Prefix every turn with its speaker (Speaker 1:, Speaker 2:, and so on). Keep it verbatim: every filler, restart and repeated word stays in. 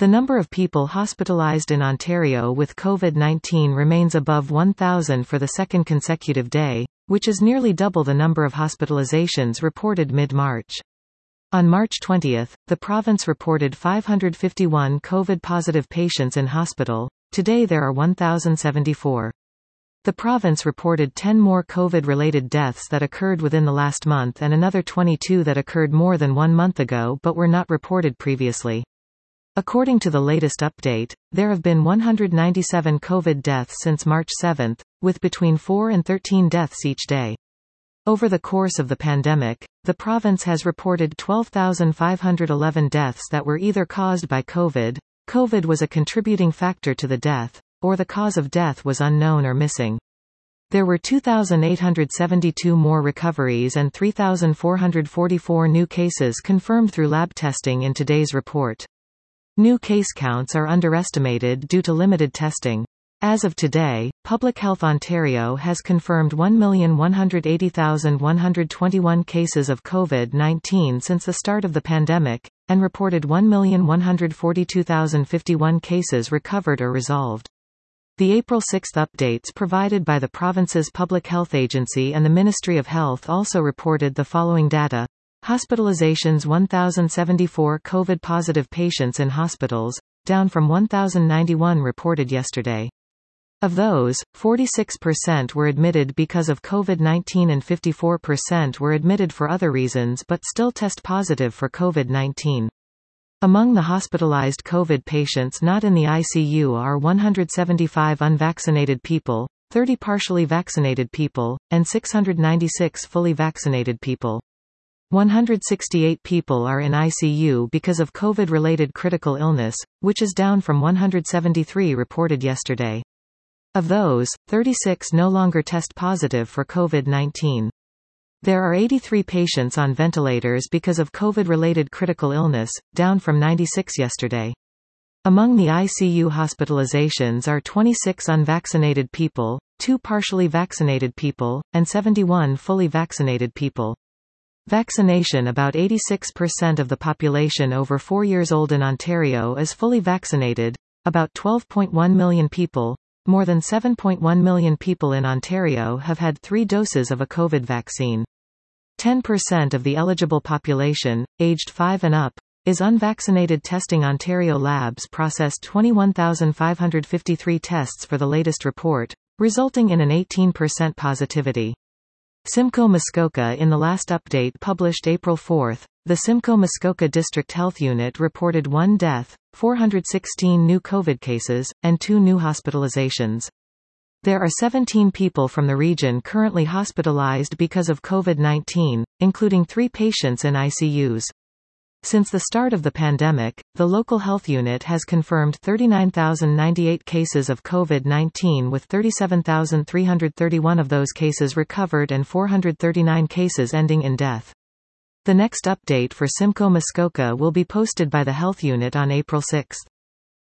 Speaker 1: The number of people hospitalized in Ontario with COVID nineteen remains above one thousand for the second consecutive day, which is nearly double the number of hospitalizations reported mid-March. On March twentieth, the province reported five hundred fifty-one COVID-positive patients in hospital. Today there are one thousand seventy-four. The province reported ten more COVID-related deaths that occurred within the last month and another twenty-two that occurred more than one month ago but were not reported previously. According to the latest update, there have been one hundred ninety-seven COVID deaths since March seventh, with between four and thirteen deaths each day. Over the course of the pandemic, the province has reported twelve thousand five hundred eleven deaths that were either caused by COVID, COVID was a contributing factor to the death, or the cause of death was unknown or missing. There were two thousand eight hundred seventy-two more recoveries and three thousand four hundred forty-four new cases confirmed through lab testing in today's report. New case counts are underestimated due to limited testing. As of today, Public Health Ontario has confirmed one million one hundred eighty thousand one hundred twenty-one cases of COVID nineteen since the start of the pandemic, and reported one million one hundred forty-two thousand fifty-one cases recovered or resolved. The April sixth updates provided by the province's Public Health Agency and the Ministry of Health also reported the following data. Hospitalizations: one thousand seventy-four COVID-positive patients in hospitals, down from one thousand ninety-one reported yesterday. Of those, forty-six percent were admitted because of COVID nineteen and fifty-four percent were admitted for other reasons but still test positive for COVID nineteen. Among the hospitalized COVID patients not in the I C U are one hundred seventy-five unvaccinated people, thirty partially vaccinated people, and six hundred ninety-six fully vaccinated people. one hundred sixty-eight people are in I C U because of COVID-related critical illness, which is down from one hundred seventy-three reported yesterday. Of those, thirty-six no longer test positive for COVID nineteen. There are eighty-three patients on ventilators because of COVID-related critical illness, down from ninety-six yesterday. Among the I C U hospitalizations are twenty-six unvaccinated people, two partially vaccinated people, and seventy-one fully vaccinated people. Vaccination: about eighty-six percent of the population over four years old in Ontario is fully vaccinated, about twelve point one million people. More than seven point one million people in Ontario have had three doses of a COVID vaccine. ten percent of the eligible population, aged five and up, is unvaccinated. Testing: Ontario labs processed twenty-one thousand five hundred fifty-three tests for the latest report, resulting in an eighteen percent positivity. Simcoe Muskoka: in the last update published April fourth, the Simcoe Muskoka District Health Unit reported one death, four hundred sixteen new COVID cases, and two new hospitalizations. There are seventeen people from the region currently hospitalized because of COVID nineteen, including three patients in I C Us. Since the start of the pandemic, the local health unit has confirmed thirty-nine thousand ninety-eight cases of COVID nineteen with thirty-seven thousand three hundred thirty-one of those cases recovered and four hundred thirty-nine cases ending in death. The next update for Simcoe Muskoka will be posted by the health unit on April sixth.